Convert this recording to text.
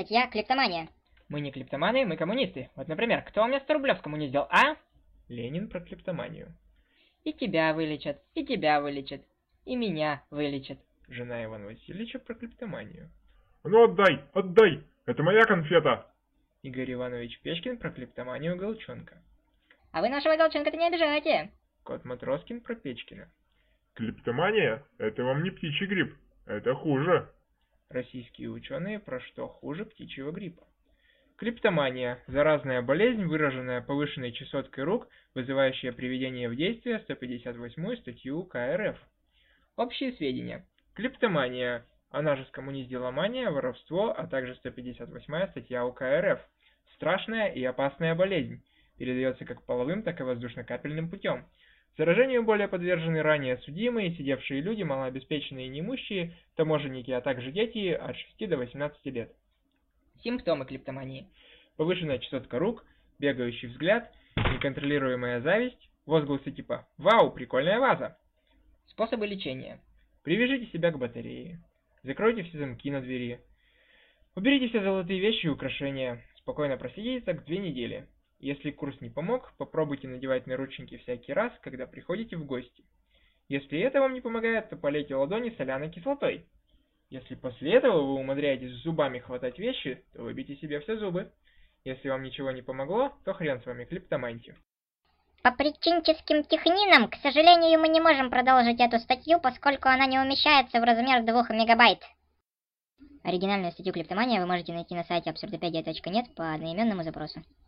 Статья «Клептомания». Мы не клептоманы, мы коммунисты. Вот, например, кто у меня 100 рублев с коммунизм, а? Ленин про клептоманию. И тебя вылечат, и тебя вылечат, и меня вылечат. Жена Ивана Васильевича про клептоманию. Ну отдай, отдай! Это моя конфета! Игорь Иванович Печкин про клептоманию Голчонка. А вы нашего Голчонка-то не обижайте. Кот Матроскин про Печкина. Клептомания? Это вам не птичий грипп. Это хуже. Российские ученые про что хуже птичьего гриппа. Клептомания – заразная болезнь, выраженная повышенной чесоткой рук, вызывающая приведение в действие 158 статью УК РФ. Общие сведения. Клептомания, она же скоммунизделомания, воровство, а также 158 статья УК РФ. Страшная и опасная болезнь. Передается как половым, так и воздушно-капельным путем. Заражению более подвержены ранее судимые, сидевшие люди, малообеспеченные и неимущие, таможенники, а также дети от 6 до 18 лет. Симптомы клептомании. Повышенная чесотка рук, бегающий взгляд, неконтролируемая зависть, возгласы типа «Вау, прикольная ваза!». Способы лечения. Привяжите себя к батарее. Закройте все замки на двери. Уберите все золотые вещи и украшения. Спокойно просидите так 2 недели. Если курс не помог, попробуйте надевать наручники всякий раз, когда приходите в гости. Если это вам не помогает, то полейте ладони соляной кислотой. Если после этого вы умудряетесь зубами хватать вещи, то выбейте себе все зубы. Если вам ничего не помогло, то хрен с вами, клептомантию. По причинческим технинам, к сожалению, мы не можем продолжить эту статью, поскольку она не умещается в размер 2 мегабайт. Оригинальную статью «Клептомания» вы можете найти на сайте absurdopедия.net по одноименному запросу.